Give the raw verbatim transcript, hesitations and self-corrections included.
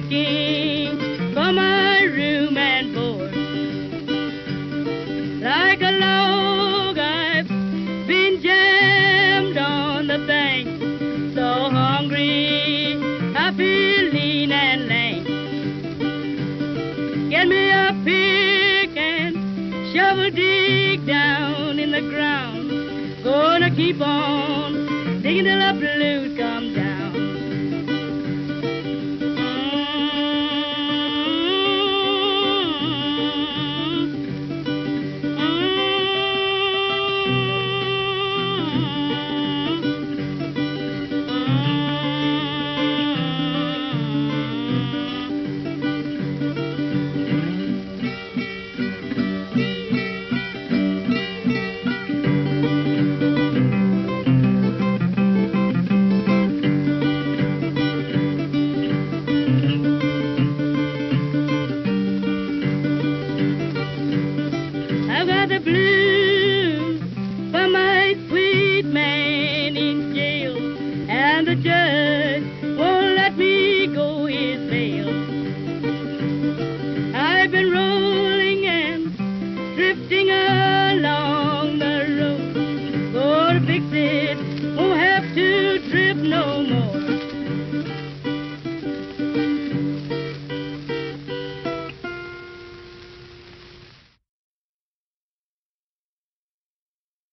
asking for my room and board. Like a log, I've been jammed on the bank. So hungry, I feel lean and lame. Get me a pick and shovel dig down in the ground. Gonna keep on digging till the blues come down.